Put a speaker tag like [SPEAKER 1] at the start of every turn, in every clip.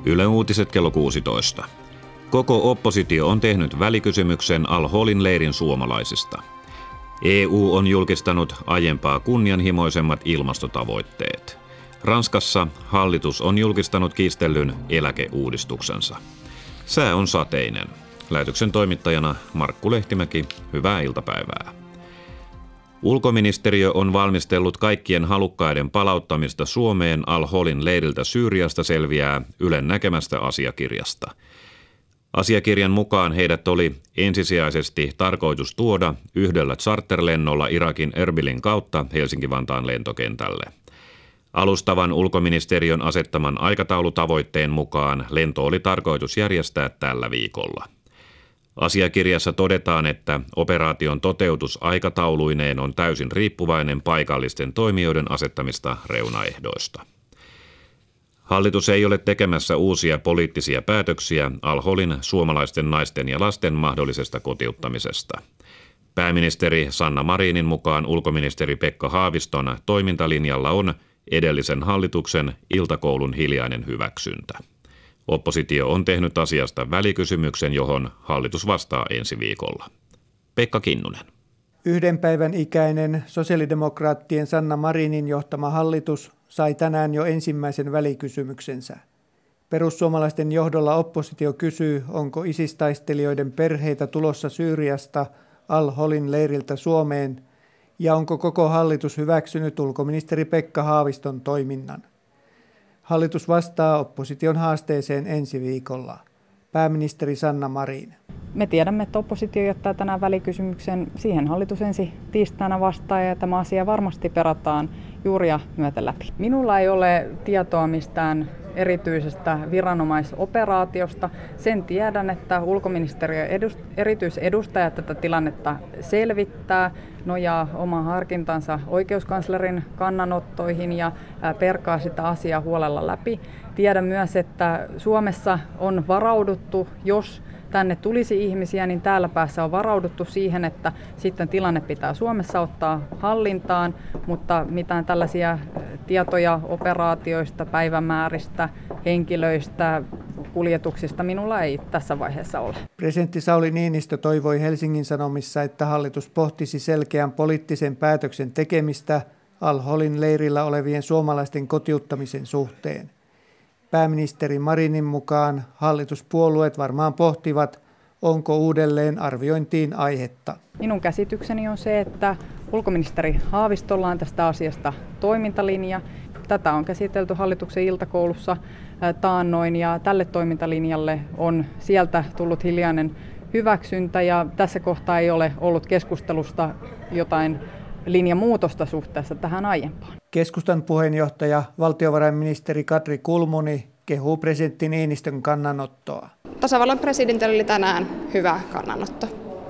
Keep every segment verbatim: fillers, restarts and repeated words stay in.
[SPEAKER 1] Yle Uutiset kello kuusitoista. Koko oppositio on tehnyt välikysymyksen Al-Holin leirin suomalaisista. E U on julkistanut aiempaa kunnianhimoisemmat ilmastotavoitteet. Ranskassa hallitus on julkistanut kiistellyn eläkeuudistuksensa. Sää on sateinen. Lähetyksen toimittajana Markku Lehtimäki, hyvää iltapäivää. Ulkoministeriö on valmistellut kaikkien halukkaiden palauttamista Suomeen Al-Holin leiriltä Syyriasta selviää Ylen näkemästä asiakirjasta. Asiakirjan mukaan heidät oli ensisijaisesti tarkoitus tuoda yhdellä charterlennolla Irakin Erbilin kautta Helsinki-Vantaan lentokentälle. Alustavan ulkoministeriön asettaman aikataulutavoitteen mukaan lento oli tarkoitus järjestää tällä viikolla. Asiakirjassa todetaan, että operaation toteutus aikatauluineen on täysin riippuvainen paikallisten toimijoiden asettamista reunaehdoista. Hallitus ei ole tekemässä uusia poliittisia päätöksiä Al-Holin suomalaisten naisten ja lasten mahdollisesta kotiuttamisesta. Pääministeri Sanna Marinin mukaan ulkoministeri Pekka Haaviston toimintalinjalla on edellisen hallituksen iltakoulun hiljainen hyväksyntä. Oppositio on tehnyt asiasta välikysymyksen, johon hallitus vastaa ensi viikolla. Pekka Kinnunen.
[SPEAKER 2] Yhden päivän ikäinen sosiaalidemokraattien Sanna Marinin johtama hallitus sai tänään jo ensimmäisen välikysymyksensä. Perussuomalaisten johdolla oppositio kysyy, onko ISIS-taistelijoiden perheitä tulossa Syyriasta Al-Holin leiriltä Suomeen ja onko koko hallitus hyväksynyt ulkoministeri Pekka Haaviston toiminnan. Hallitus vastaa opposition haasteeseen ensi viikolla. Pääministeri Sanna Marin.
[SPEAKER 3] Me tiedämme, että oppositio jättää tänään välikysymyksen. Siihen hallitus ensi tiistaina vastaa ja tämä asia varmasti perataan juuria myöten läpi. Minulla ei ole tietoa mistään erityisestä viranomaisoperaatiosta. Sen tiedän, että ulkoministeriön edust- erityisedustaja tätä tilannetta selvittää, nojaa oman harkintansa oikeuskanslerin kannanottoihin ja perkaa sitä asiaa huolella läpi. Tiedän myös, että Suomessa on varauduttu, jos tänne tulisi ihmisiä, niin täällä päässä on varauduttu siihen, että sitten tilanne pitää Suomessa ottaa hallintaan, mutta mitään tällaisia tietoja operaatioista, päivämääristä, henkilöistä, kuljetuksista minulla ei tässä vaiheessa ole.
[SPEAKER 2] Presidentti Sauli Niinistö toivoi Helsingin Sanomissa, että hallitus pohtisi selkeän poliittisen päätöksen tekemistä Al-Holin leirillä olevien suomalaisten kotiuttamisen suhteen. Pääministeri Marinin mukaan hallituspuolueet varmaan pohtivat, onko uudelleen arviointiin aihetta.
[SPEAKER 3] Minun käsitykseni on se, että ulkoministeri Haavistolla on tästä asiasta toimintalinja. Tätä on käsitelty hallituksen iltakoulussa taannoin ja tälle toimintalinjalle on sieltä tullut hiljainen hyväksyntä ja tässä kohtaa ei ole ollut keskustelusta jotain linjamuutosta suhteessa tähän aiempaan.
[SPEAKER 2] Keskustan puheenjohtaja, valtiovarainministeri Katri Kulmuni kehuu presidentti Niinistön kannanottoa.
[SPEAKER 4] Tasavallan presidentillä oli tänään hyvä kannanotto.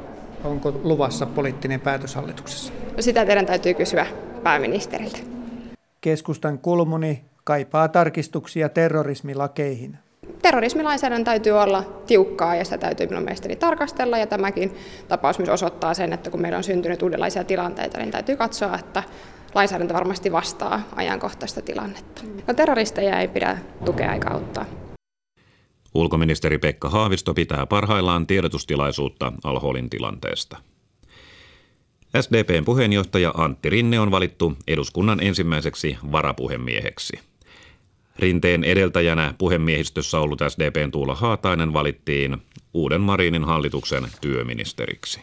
[SPEAKER 2] Onko luvassa poliittinen päätös hallituksessa?
[SPEAKER 4] No sitä teidän täytyy kysyä pääministeriltä.
[SPEAKER 2] Keskustan Kulmuni kaipaa tarkistuksia terrorismilakeihin.
[SPEAKER 4] Terrorismilainsäädännön täytyy olla tiukkaa ja sitä täytyy minun mielestäni tarkastella ja tämäkin tapaus myös osoittaa sen, että kun meillä on syntynyt uudenlaisia tilanteita, niin täytyy katsoa, että lainsäädäntö varmasti vastaa ajankohtaista tilannetta. No, terroristeja ei pidä tukea eikä auttaa.
[SPEAKER 1] Ulkoministeri Pekka Haavisto pitää parhaillaan tiedotustilaisuutta Al-Holin tilanteesta. S D P:n puheenjohtaja Antti Rinne on valittu eduskunnan ensimmäiseksi varapuhemieheksi. Rinteen edeltäjänä puhemiehistössä ollut S D P:n Tuula Haatainen valittiin uuden Marinin hallituksen työministeriksi.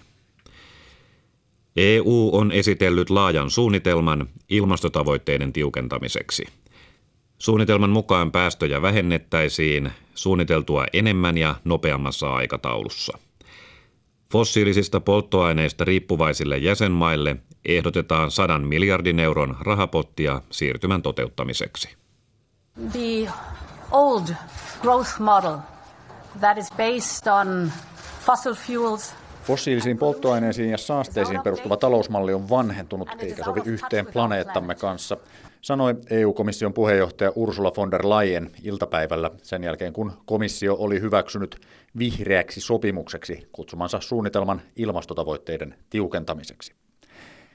[SPEAKER 1] E U on esitellyt laajan suunnitelman ilmastotavoitteiden tiukentamiseksi. Suunnitelman mukaan päästöjä vähennettäisiin suunniteltua enemmän ja nopeammassa aikataulussa. Fossiilisista polttoaineista riippuvaisille jäsenmaille ehdotetaan sadan miljardin euron rahapottia siirtymän toteuttamiseksi.
[SPEAKER 5] The old growth model that is based on fossil fuels.
[SPEAKER 6] Fossiilisiin polttoaineisiin ja saasteisiin perustuva talousmalli on vanhentunut eikä sovi yhteen planeettamme kanssa, sanoi E U-komission puheenjohtaja Ursula von der Leyen iltapäivällä sen jälkeen, kun komissio oli hyväksynyt vihreäksi sopimukseksi kutsumansa suunnitelman ilmastotavoitteiden tiukentamiseksi.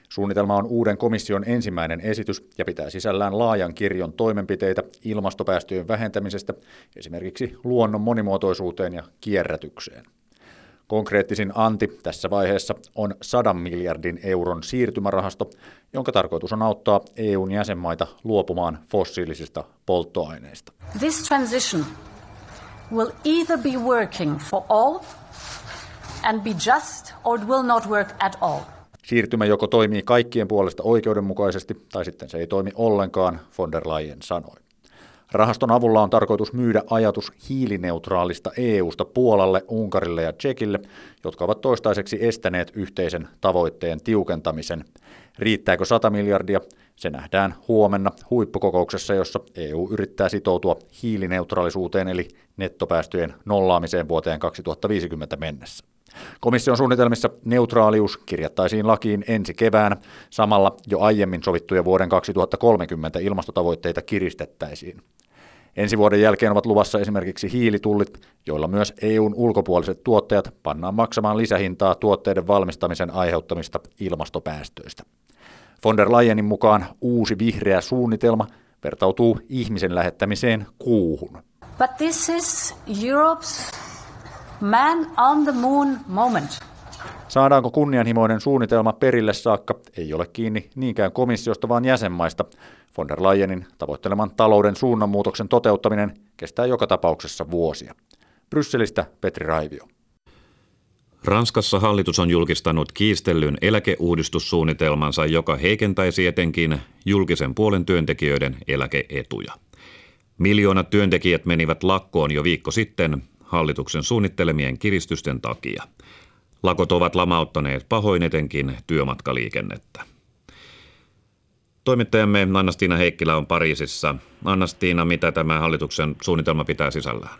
[SPEAKER 6] Suunnitelma on uuden komission ensimmäinen esitys ja pitää sisällään laajan kirjon toimenpiteitä ilmastopäästöjen vähentämisestä, esimerkiksi luonnon monimuotoisuuteen ja kierrätykseen. Konkreettisin anti tässä vaiheessa on sadan miljardin euron siirtymärahasto, jonka tarkoitus on auttaa E U:n jäsenmaita luopumaan fossiilisista polttoaineista.
[SPEAKER 5] This transition will either be working for all and be just, or it will not work at all.
[SPEAKER 6] Siirtymä joko toimii kaikkien puolesta oikeudenmukaisesti tai sitten se ei toimi ollenkaan, von der Leyen sanoi. Rahaston avulla on tarkoitus myydä ajatus hiilineutraalista E U:sta Puolalle, Unkarille ja Tšekille, jotka ovat toistaiseksi estäneet yhteisen tavoitteen tiukentamisen. Riittääkö sata miljardia? Se nähdään huomenna huippukokouksessa, jossa E U yrittää sitoutua hiilineutraalisuuteen eli nettopäästöjen nollaamiseen vuoteen kaksituhattaviisikymmentä mennessä. Komission suunnitelmissa neutraalius kirjattaisiin lakiin ensi keväänä, samalla jo aiemmin sovittuja vuoden kaksituhattakolmekymmentä ilmastotavoitteita kiristettäisiin. Ensi vuoden jälkeen ovat luvassa esimerkiksi hiilitullit, joilla myös E U:n ulkopuoliset tuottajat pannaan maksamaan lisähintaa tuotteiden valmistamisen aiheuttamista ilmastopäästöistä. Von der Leyenin mukaan uusi vihreä suunnitelma vertautuu ihmisen lähettämiseen kuuhun.
[SPEAKER 5] But this is Europe's man on the moon moment.
[SPEAKER 6] Saadaanko kunnianhimoinen suunnitelma perille saakka ei ole kiinni niinkään komissiosta, vaan jäsenmaista. Von der Leyenin tavoitteleman talouden suunnanmuutoksen toteuttaminen kestää joka tapauksessa vuosia. Brysselistä Petri Raivio.
[SPEAKER 1] Ranskassa hallitus on julkistanut kiistellyn eläkeuudistussuunnitelmansa, joka heikentäisi etenkin julkisen puolen työntekijöiden eläkeetuja. Miljoonat työntekijät menivät lakkoon jo viikko sitten hallituksen suunnittelemien kiristysten takia. Lakot ovat lamauttaneet pahoin etenkin työmatkaliikennettä. Toimittajamme Anna-Stiina Heikkilä on Pariisissa. Anna-Stiina, mitä tämä hallituksen suunnitelma pitää sisällään?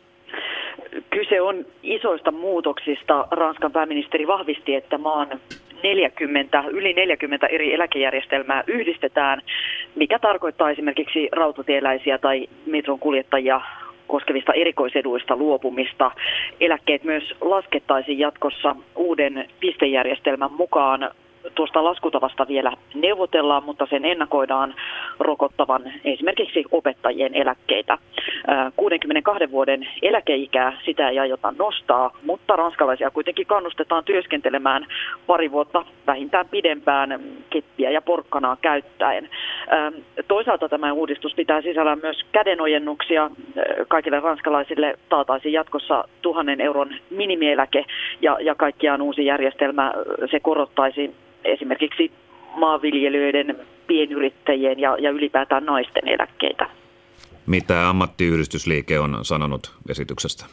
[SPEAKER 7] Kyse on isoista muutoksista. Ranskan pääministeri vahvisti, että maan neljäkymmentä, yli neljäkymmentä eri eläkejärjestelmää yhdistetään, mikä tarkoittaa esimerkiksi rautatieläisiä tai metron kuljettajia koskevista erikoiseduista luopumista. Eläkkeet myös laskettaisiin jatkossa uuden pistejärjestelmän mukaan. Tuosta laskutavasta vielä neuvotellaan, mutta sen ennakoidaan rokottavan esimerkiksi opettajien eläkkeitä. kuudenkymmenenkahden vuoden eläkeikää sitä ei aiota nostaa, mutta ranskalaisia kuitenkin kannustetaan työskentelemään pari vuotta vähintään pidempään keppiä ja porkkanaa käyttäen. Toisaalta tämä uudistus pitää sisällään myös kädenojennuksia. Kaikille ranskalaisille taataisiin jatkossa tuhannen euron minimieläke ja, ja kaikkiaan uusi järjestelmä se korottaisi esimerkiksi maanviljelijöiden, pienyrittäjien ja, ja ylipäätään naisten eläkkeitä.
[SPEAKER 1] Mitä ammattiyhdistysliike on sanonut esityksestä?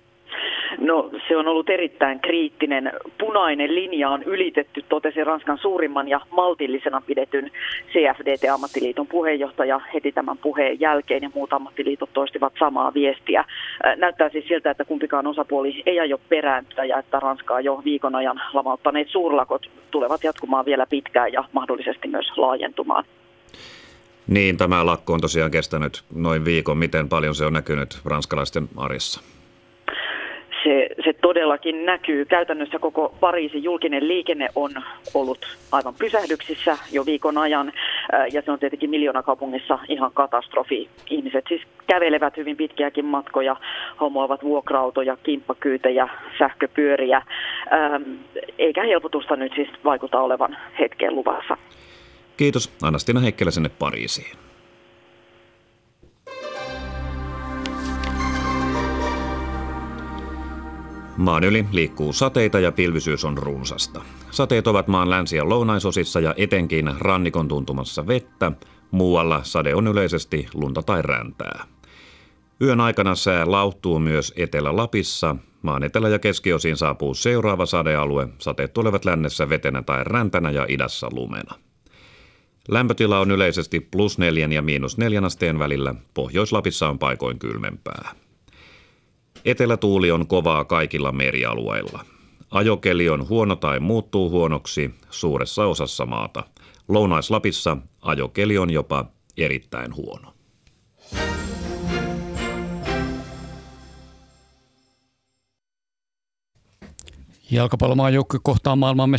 [SPEAKER 7] No se on ollut erittäin kriittinen. Punainen linja on ylitetty, totesi Ranskan suurimman ja maltillisena pidetyn C F D T-ammattiliiton puheenjohtaja heti tämän puheen jälkeen, ja muut ammattiliitot toistivat samaa viestiä. Näyttää siis siltä, että kumpikaan osapuoli ei aio perääntyä ja että Ranskaa jo viikon ajan lamauttaneet suurlakot tulevat jatkumaan vielä pitkään ja mahdollisesti myös laajentumaan.
[SPEAKER 1] Niin, tämä lakko on tosiaan kestänyt noin viikon. Miten paljon se on näkynyt ranskalaisten arjessa?
[SPEAKER 7] Se, se todellakin näkyy. Käytännössä koko Pariisin julkinen liikenne on ollut aivan pysähdyksissä jo viikon ajan, ja se on tietenkin miljoonakaupungissa ihan katastrofi. Ihmiset siis kävelevät hyvin pitkiäkin matkoja, homoavat vuokra-autoja, kimppakyytejä, sähköpyöriä, eikä helpotusta nyt siis vaikuta olevan hetken luvassa.
[SPEAKER 1] Kiitos. Anna-Stiina Heikkilä sinne Pariisiin. Maan yli liikkuu sateita ja pilvisyys on runsasta. Sateet ovat maan länsi- ja lounaisosissa ja etenkin rannikon tuntumassa vettä. Muualla sade on yleisesti lunta tai räntää. Yön aikana sää lauhtuu myös Etelä-Lapissa. Maan etelä- ja keskiosiin saapuu seuraava sadealue. Sateet tulevat lännessä vetenä tai räntänä ja idässä lumena. Lämpötila on yleisesti plus neljän ja miinus neljän asteen välillä. Pohjois-Lapissa on paikoin kylmempää. Etelätuuli on kovaa kaikilla merialueilla. Ajokeli on huono tai muuttuu huonoksi suuressa osassa maata. Lounais-Lapissa ajokeli on jopa erittäin huono.
[SPEAKER 8] Jalkapallomaajoukkue kohtaa maailman